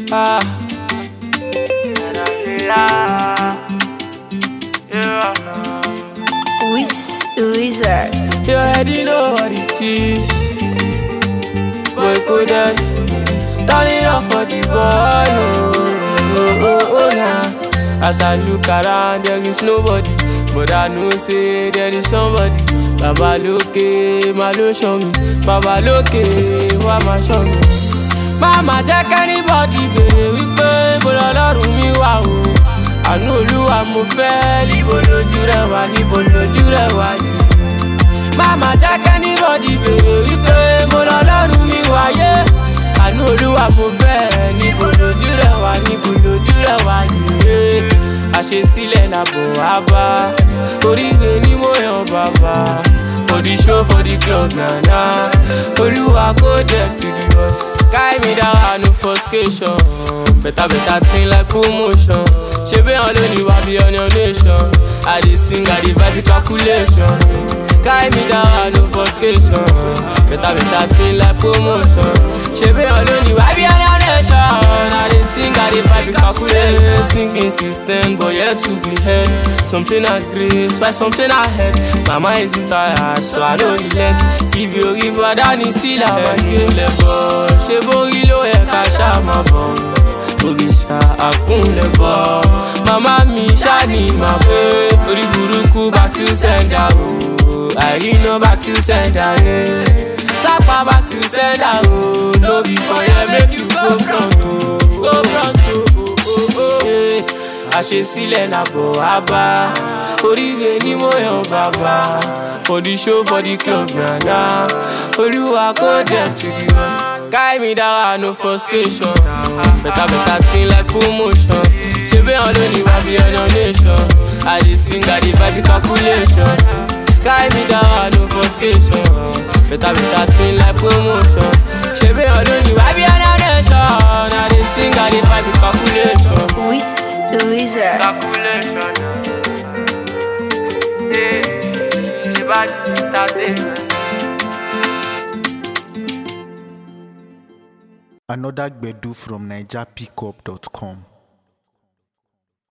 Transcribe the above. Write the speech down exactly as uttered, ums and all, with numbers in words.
Ah. Yeah. Wiz Wizard. You already know what it is. Boy, could turn it off for the boy. Oh, oh, oh, oh, nah. As I look around, there is nobody, but I know say there is somebody. Baba Loke, ma lo show me. Baba Loke, wa ma show me. Mama jẹ́ kẹ́nìbọ̀dì bèrè wípé mo lọ lọ́rùn mi wà o. Àánú Olúwa mo fẹ́, níbo lójú rẹ̀ wà, níbo lójú rẹ̀ wà ni. Mama jẹ́ kẹ́nìbọ̀dì bèrè wípé mo lọ lọ́rùn mi wà yé. Àánú Olúwa mo fẹ́, níbo lójú rẹ̀ wà, níbo lójú rẹ̀ wà ni. Àṣesílẹ̀ làbọ̀ wá bá, oríire ni mo yan bàbá. For the show, for the club, na na. Olúwa go there to the world. Carry me down, no frustration. Better, better thing like promotion. She be on the I be on your nation. I dey sing, I dey vibe the calculation. Carry me down, no frustration. Better, better thing like promotion. She be on the I be on your nation. I dey sing, I dey vibe the calculation. Singing system, but yet to be heard. Something I grace, why something I heard. Mama isn't tired, so I know relent. If you give her Danny, see la my game level. She borí ló yẹ ká ṣá máa bọ̀. Òrìṣà àkúnlẹ̀bọ̀. Màmá mi ṣá ni màá pé. Orí burúkú back to sender o. Àìríná back to sender yẹn. Sápá back to sender o. No be for here make you go front o. Go front o. Àṣesílẹ̀ làbọ̀ wá bá. Oríire ni mo yan bàbá. For the show, for the club, na na. Olúwa go there to the world. Carry me down, no frustration. Better, better thing like promotion. She be on the I be on your nation. I dey sing, I dey vibe the calculation. Carry me down, no frustration. Better, better thing like promotion. She be on the I be on your nation. I dey sing, I dey vibe the calculation. Wiz Wizard. Calculation. Yeah, the bad that is. Another Gbedu from Niger Pickup dot com.